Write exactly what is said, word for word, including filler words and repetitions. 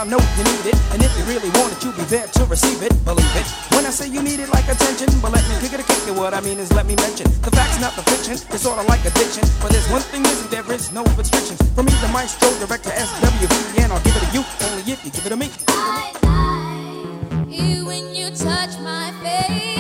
I know you need it. And if you really want it, you'll be there to receive it. Believe it. When I say you need it like attention, but let me kick it a kick it. What I mean is let me mention the facts, not the fiction. It's sort of like addiction. But there's one thing missing, there is no restrictions. From me, the maestro, director S W V, and I'll give it to you only if you give it to me. I like you when you touch my face.